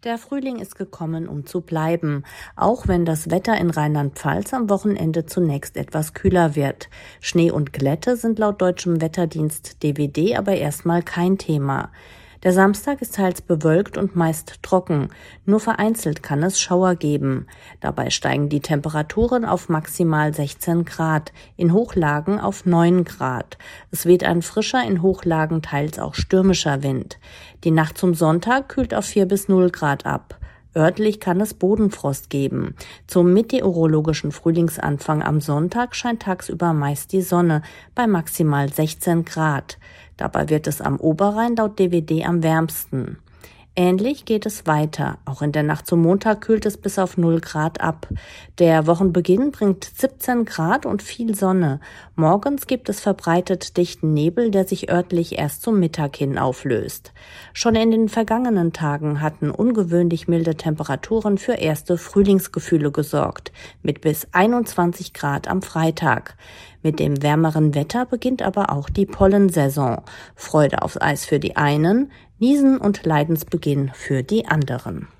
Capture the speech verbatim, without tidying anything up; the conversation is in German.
Der Frühling ist gekommen, um zu bleiben, auch wenn das Wetter in Rheinland-Pfalz am Wochenende zunächst etwas kühler wird. Schnee und Glätte sind laut deutschem Wetterdienst D W D aber erstmal kein Thema. Der Samstag ist teils bewölkt und meist trocken. Nur vereinzelt kann es Schauer geben. Dabei steigen die Temperaturen auf maximal sechzehn Grad, in Hochlagen auf neun Grad. Es weht ein frischer, in Hochlagen teils auch stürmischer Wind. Die Nacht zum Sonntag kühlt auf vier bis null Grad ab. Örtlich kann es Bodenfrost geben. Zum meteorologischen Frühlingsanfang am Sonntag scheint tagsüber meist die Sonne bei maximal sechzehn Grad. Dabei wird es am Oberrhein laut D W D am wärmsten. Ähnlich geht es weiter. Auch in der Nacht zum Montag kühlt es bis auf null Grad ab. Der Wochenbeginn bringt siebzehn Grad und viel Sonne. Morgens gibt es verbreitet dichten Nebel, der sich örtlich erst zum Mittag hin auflöst. Schon in den vergangenen Tagen hatten ungewöhnlich milde Temperaturen für erste Frühlingsgefühle gesorgt, mit bis einundzwanzig Grad am Freitag. Mit dem wärmeren Wetter beginnt aber auch die Pollensaison. Freude aufs Eis für die einen, Niesen und Leidensbeginn für die anderen.